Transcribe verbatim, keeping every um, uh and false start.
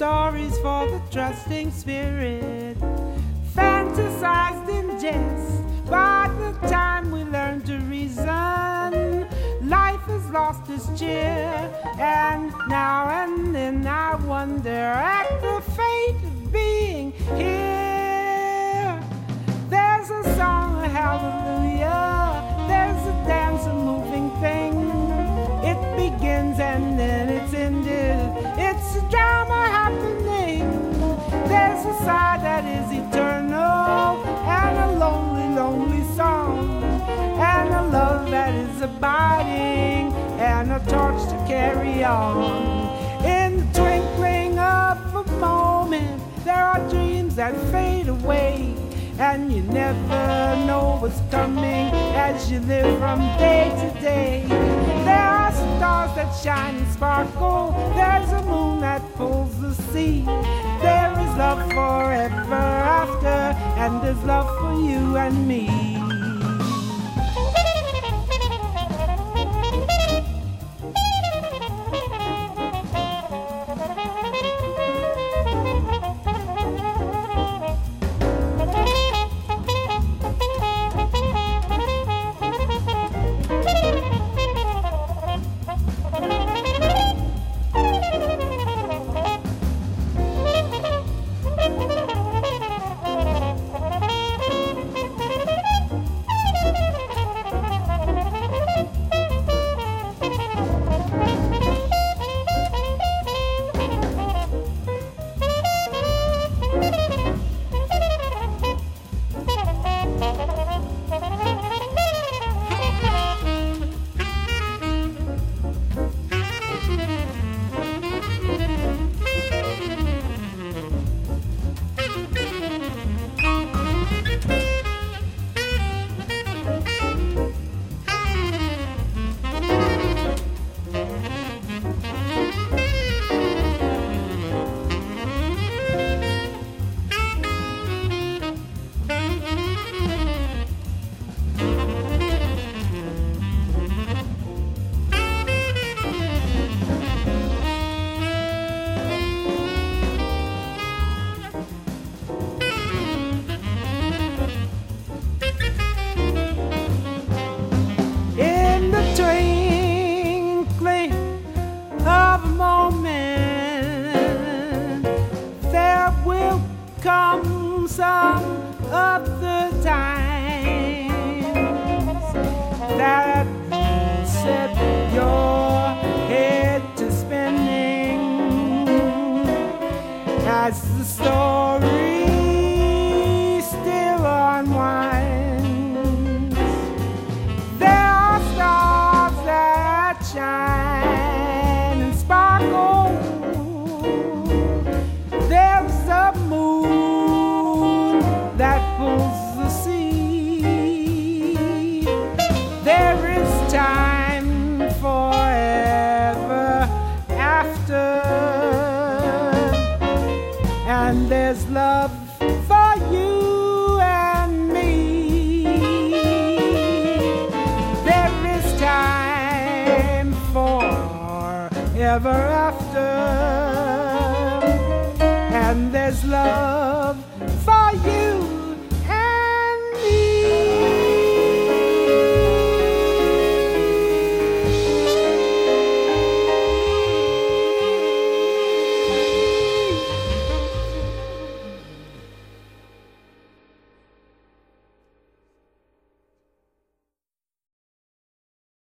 stories for the trusting spirit, fantasized in jest. By the time we learn to reason, life has lost its cheer. And now and then I wonder at the fate of being here. There's a song, a hallelujah. There's a dance, a moving thing. It begins and then it's ended. It's a drama happening. There's a sigh that is eternal, and a lonely, lonely song, and a love that is abiding, and a torch to carry on. In the twinkling of a moment, there are dreams that fade away, and you never know what's coming as you live from day to day. There are stars that shine and sparkle. There's a moon that pulls the sea. There is love forever after, and there's love for you and me. Come some other times that set your head to spinning as the story still unwinds. There are stars that shine and sparkle. There's a moon that pulls the sea. There is time forever after, and there's love for you and me. There is time forever after,